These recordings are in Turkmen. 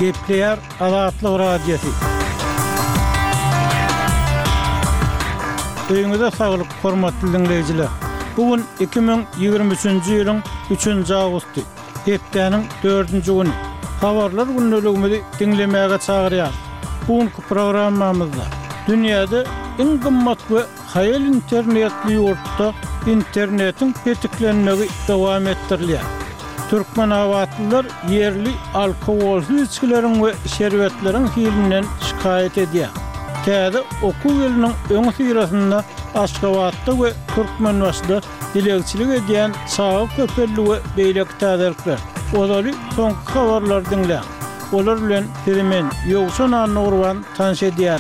Gepleyer Azatlyk Radiosu. Öýüňize saglyk, hormatly dinleýijiler. Bugün 2023-nji ýylyň 3-nji awgusty. Hepdeniň 4-nji güni. Habarlar günneligimizi dinlemäge çagyrýar. Bugünkü programmamyzda dünýäde iň gymmat we haýal internetli ýurtda internetiň petiklenmegi dowam etdirilýär. Türkmen awatlylar yerli alkogolsuz içkileriň we şerbetleriň hilinden şikayet edýär. Täze okuw ýylynyň öňü syrasynda Aşgabatda we Türkmenbaşda dilegçilik edýän Sağa Köpelli we beýleki täzelikler. Olary soňky habarlar dinleýär. Olar bilen Perimen Ýogşan Anurwan tanış edýär.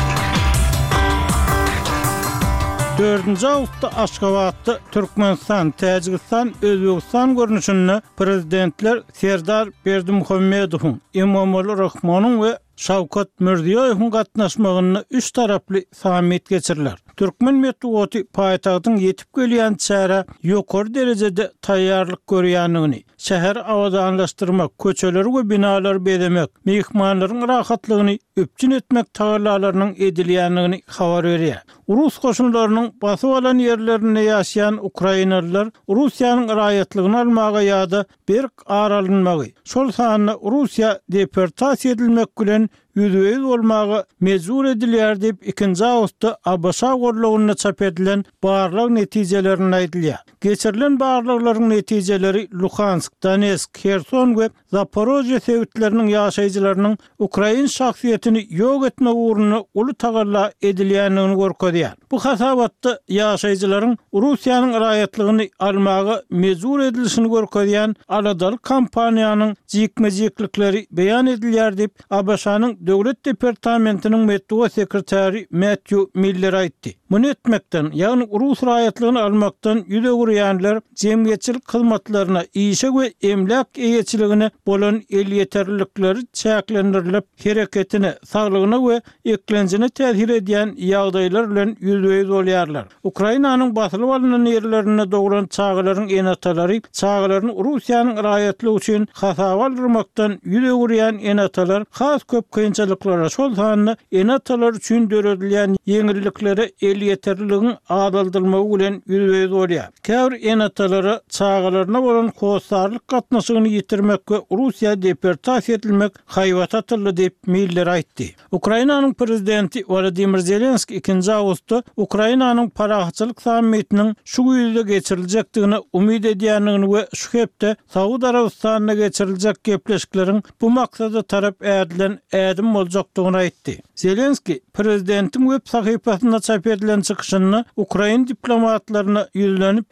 4-nji awgustda Aşgabatda Türkmenistan, Täjikistan, Özbegistan görnüşinde prezidentler Serdar Berdimuhammedowyň, Emomali Rahmonyň we Şawkat Mirziýowyň gatnaşmagyny 3 taraply samit geçirilýär. Türkmen metbuaty paýtagtyň ýetip gelýän çäre ýokary derejede taýýarlyk görýändigini, şäher awadanlaşdyrmak, köçeler we binalar bezemek, mehmanlaryň rahatlygyny öpçün etmek taýýarlarynyň edilýändigini habar berýär. Rus goşunlarynyň basyp alan ýerlerinde ýaşaýan Ukrainalılar Russiýanyň raýatlygyny almaga ýa-da berk aralynmagy, şol sanyna Russiýa deportasiýa edilmek bilen yüzüýüz bolmagy mejbur edilýär diýip 2-nji awgustda Abaşa gorlugyna çap edilen barlyk netijelerini aýdylýar. Geçirilen barlyklaryň netijeleri Luhansk, Donetsk, Kherson we Zaporojye sewitleriniň ýaşaýjylarynyň Ukrain şahsiýetini ýok etmek uğruna uly tagalla edilýändigini görkezýär. Bu hasabatda ýaşaýjylaryň Russiýanyň raýatlygyny almagy mejbur edilişini görkezýän aladalyk kampaniýanyň jikmejiklikleri beýan edilýär diýip Abaşanyň Döwlet Departamentiniň metbuat sekretary Matthew Miller aýtdy. Muny etmekden, ýagny Rus raýatlygyny almakdan ýüze gürýänler jemgyýetçilik hyzmatlaryna işe we emlak eýetçiligine bolan el ýeterlilikleri çäklendirilip, hereketine, saglygyna we eklenjine täsir edýän ýagdaýlar bilen ýüzbeýiz bolýarlar. Ukrainanyň basylyp alynan ýerlerine dogran çağlaryň enatalary, çağlaryny Russiýanyň raýatlygy üçin hasaba aldyrmakdan ýüze gürýän enatalar has köp kynçylyklara, şol sanyna enatalar üçin döredilýän ýeňilliklere el ýeterliligiň adaldylmagy bilen ýüzbeýiz bolýar. Käbir enatalara çağlaryna bolan howsarlyk gatnaşygyny ýitirmek we Russiýa deportasiýa edilmek haýwat atyldy diýip Miller aýtdy. Ukrainanyň prezidenti Volodymyr Zelenski 2-nji awgustda Ukrainanyň parahatçylyk sammitiniň şu ýylda geçirilejekdigine umyd edýändigini we şu hepde Saudy Arabistanyna geçiriljek gepleşikleriň bu maksada tarap ädilen ädim boljakdygyny aýtdy. Zelenski prezidentiň web sahypasynda çap edilen çykyşyny Ukrain diplomatlaryna ýüzlenip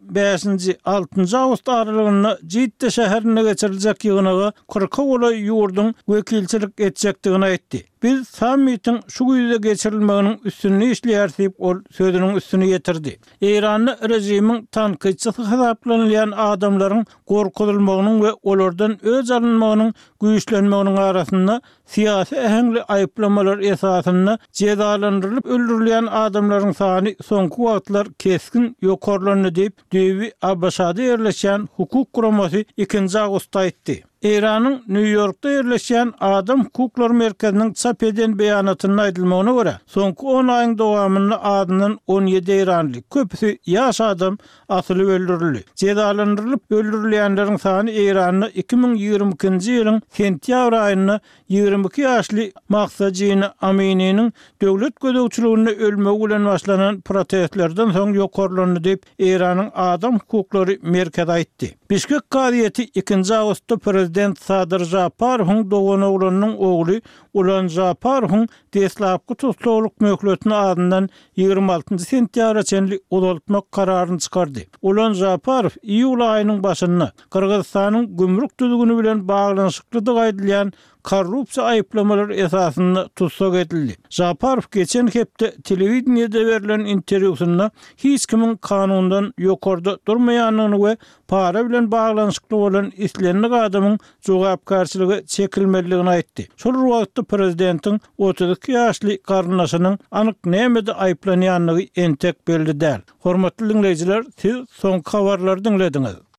5-6-njy awgust aralygynda Jidde şäherine geçiriljek ýygynaga 40 gola ýurdun wekilçilik etjekdigini aýtdy. Biz sammitin şu ýylda geçirilmeginiň üstünni işleýär diýip ol sözüniň üstüne ýetirdi. Eýrany rejimiň tanqidçisi hasaplanýan adamlaryň gorkutulmagynyň we olardan öz alynmagynyň güýçlenmeginiň arasynda siýasy ähengli aýplamalar esasynda cezalandyrylyp öldürilýän adamlaryň sany soňky wagtlar keskin ýokarlandy diýip Döwi Abaşada ýerleşen hukuk guramasy 2-nji awgustda aýtdy. Eýranyň New Yorkda ýerleşen Adam Hukuklary Merkeziniň çap eden beýanatyna aýdylmagyna görä, soňky 10 aýyň dowamynda adynyň 17 eýranly köpüsi ýaş adam asyly öldürildi. Cezalandyrylyp öldürilýänleriň sany Eýranyň 2022-nji ýylyň sentýabr aýynda 22 ýaşly Mahsadyny Aminiň döwlet gödäwçiliginde ölmegi bilen başlanan protestlerden soň ýokarlandy diýip Eýranyň Adam Hukuklary Merkezi aýtdy. Bişkek gaziýeti 2-nji awgustda prezident Sadyr Japarowyň dogan oglunyň ogly Ulan Japarowyň deslapky tutukluk möhletini adyndan 26 sentýabra çenli uzatmak kararyny çykardy. Ulan Japarow iýul aýynyň başynda Kyrgyzstanyň gümrük düzgünü bilen baglanyşyklydyk aýdylýan korrupsiýa aýplamalar esasynda tutsak edildi. Japarow geçen hepde telewizionyada berilen interwýusynda hiç kimin kanundan ýokarda durmaýanyny we para bilen baglanyşykly bolan islenlik adamyň jogapkarçylygy çekilmeligini aýtdy. Şol wagtda prezidentiň 32 ýaşly garnaşynyň anyk nämede aýplanýanlygy entek belli däl. Hormatly dinleýijiler, siz soňky habarlary dinlediňiz.